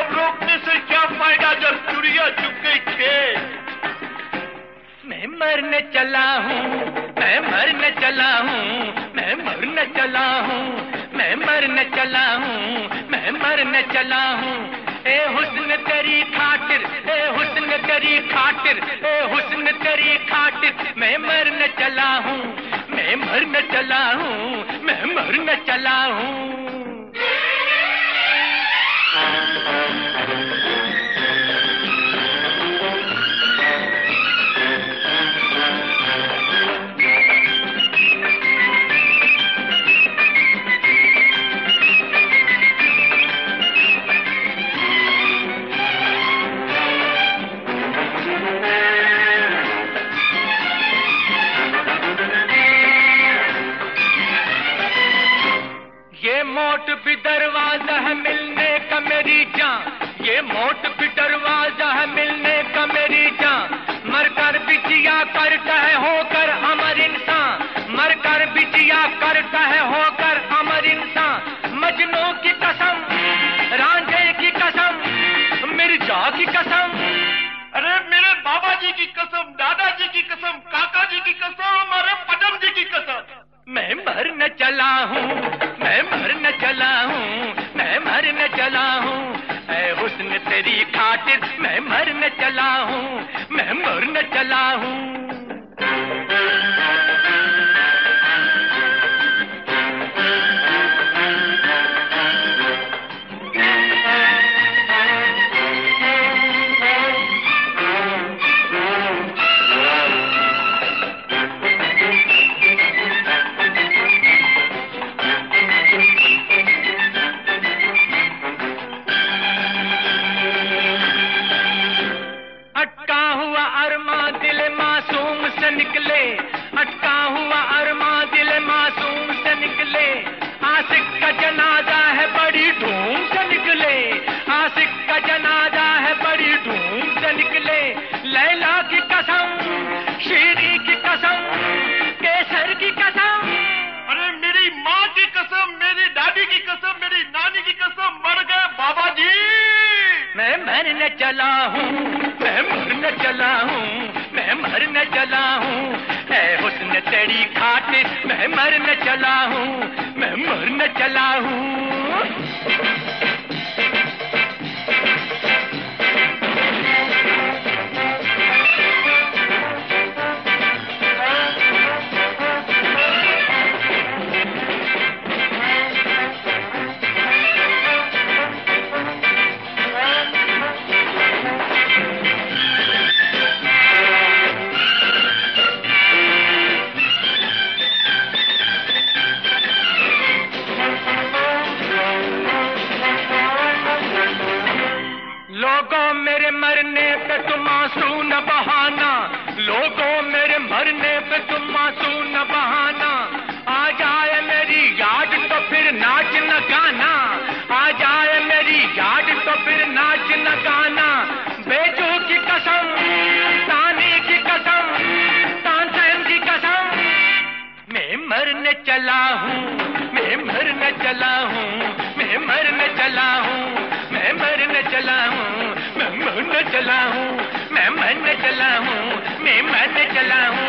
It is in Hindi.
अब रोकने से क्या फायदा जब चुड़िया चुग गई खेत। मैं मरने चला हूँ, मैं मरने चला हूँ, मैं मरने चला हूँ, मैं मरने चला हूँ, मैं मरने चला हूँ। ए हुस्न तेरी खातिर, ए हुस्न तेरी खातिर, ए हुस्न तेरी खातिर मैं मरने चला हूँ, मैं मरने चला हूँ, मैं मरने चला हूँ। ये मौत भी दरवाजा है मिलने का मेरी जान, ये मौत भी दरवाजा है मिलने का मेरी जान। मरकर भी जिया करता है होकर अमर इंसान, मरकर भी जिया करता है होकर अमर इंसान। मजनू की कसम, रांझे की कसम, मिर्जा की कसम, अरे मेरे बाबा जी की कसम, दादाजी की कसम, काका जी की कसम, अरे पदम जी की कसम, मैं मरने चला हूँ, मैं मरने चला हूँ, मैं मरने चला हूँ। ऐ हुस्न तेरी खातिर मैं मरने चला हूँ, मैं मरने चला हूँ। अटका हुआ अरमा दिल मासूम से निकले, अटका हुआ अरमा दिल मासूम से निकले। आशिक का जनाजा है बड़ी धूम से निकले, आशिक का जनाजा है बड़ी धूम से निकले। लैला की कसम, शीरी की कसम, केसर की कसम, अरे मेरी माँ की कसम, मेरी दादी की कसम, मेरी नानी की कसम, मर गए बाबा जी। मैं मरने चला हूँ, मैं मरने चला हूँ, मैं मरने चला हूँ। ऐ हुस्न तेरी खातिर मैं मरने चला हूँ, मैं मरने चला हूँ। लोगों मेरे मरने पे तुम आंसू न बहाना, लोगों मेरे मरने पे तुम आंसू न बहाना। आ जाए मेरी याद तो फिर नाच न गाना, आ जाए मेरी याद तो फिर नाच न गाना। बेजू की कसम, तानी की कसम, तानसेन की कसम, मैं मरने चला हूँ, मैं मरने चला हूँ, मैं मरने चला हूँ, मैं मरने चला हूँ, मैं मरने चला हूँ, मैं मरने चला हूँ, मैं मरने चला हूँ।